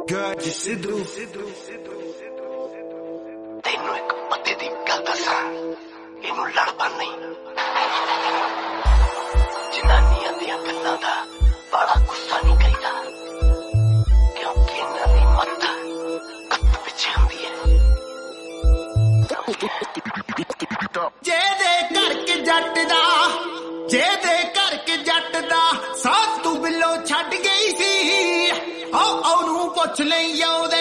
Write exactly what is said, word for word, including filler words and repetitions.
ਗੱਜ ਸਿੱਧੂ ਤੈਨੂੰ ਇੱਕ ਪੱਤੇ ਦੀ ਗੱਲ ਦੱਸਾਂ, ਇਹਨੂੰ ਲੜਪਾ ਨਹੀਂ। ਜਨਾਨੀਆਂ ਦੀਆਂ ਗੱਲਾਂ ਦਾ ਬੜਾ ਗੁੱਸਾ ਨਹੀਂ ਕਰੀਦਾ, ਕਿਉਂਕਿ ਇਹਨਾਂ ਦੀ ਮੱਤ ਕੱਤ ਪਿੱਛੇ ਹੁੰਦੀ ਹੈ। ਜਿਹਦੇ ਕਰਕੇ ਜੱਟ ਦਾ ਜਿਹਦੇ ਕਰਕੇ ਜੱਟ ਦਾ ਸਾਥ ਤੂੰ ਬਿੱਲੋ ਛੱਡ ਗਈ ਸੀ, ਉਹ ਉਹਨੂੰ ਪੁੱਛ ਲਈ ਉਹਦੇ